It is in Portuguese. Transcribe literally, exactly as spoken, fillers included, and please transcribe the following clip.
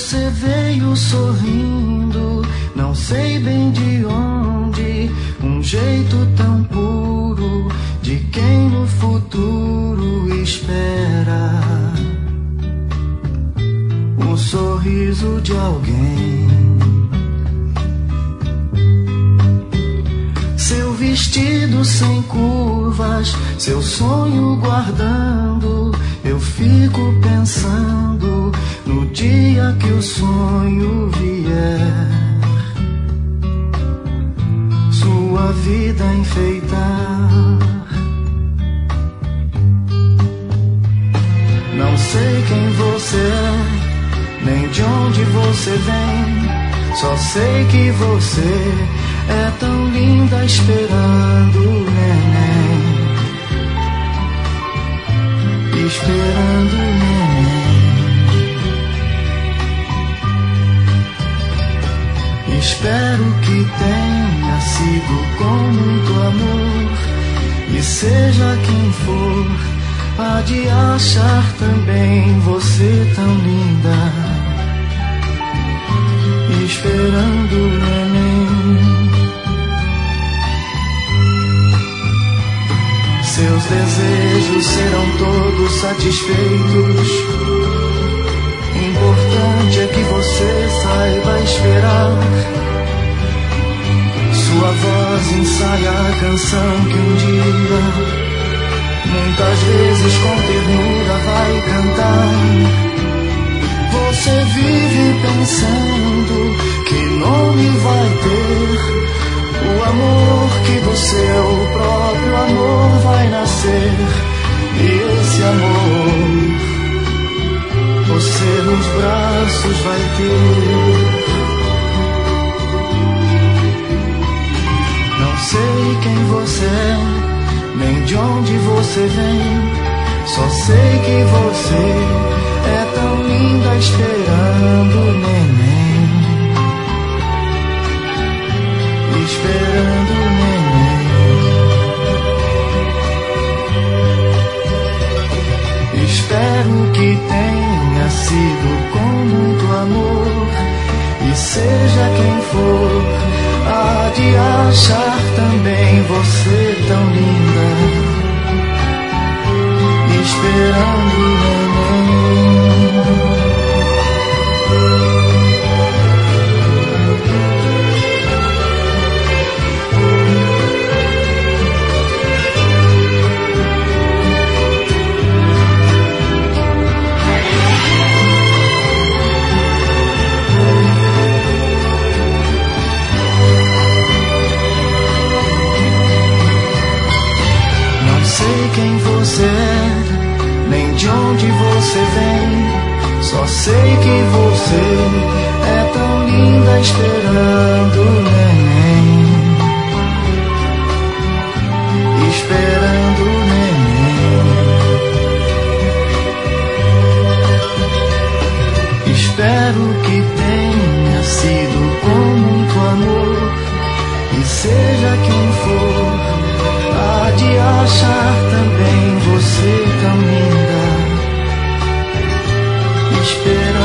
Você veio sorrindo, não sei bem de onde, um jeito tão puro de quem no futuro espera o sorriso de alguém. Seu vestido sem curvas, seu sonho guardando, eu fico pensando no dia que o sonho vier, sua vida enfeitar. Não sei quem você é, nem de onde você vem, só sei que você é tão linda esperando o neném, esperando o neném. Espero que tenha sido com muito amor, e seja quem for, há de achar também você tão linda, esperando o neném. Seus desejos serão todos satisfeitos. Importante é que você saiba esperar. Sua voz ensaia a canção que um dia, muitas vezes com ternura, vai cantar. Você vive pensando que nome vai ter o amor que do seu próprio amor vai nascer. E esse amor você nos braços vai ter. Não sei quem você é, nem de onde você vem, só sei que você é tão linda esperando o neném, esperando o neném. Espero que tenha sido com muito amor, e seja quem for, há de achar também você tão linda, esperando o neném. Quem você é, nem de onde você vem, só sei que você é tão linda esperando o neném, esperando o neném. Espero que tenha sido com muito amor, e seja quem for, há de achar também você tão linda, esperando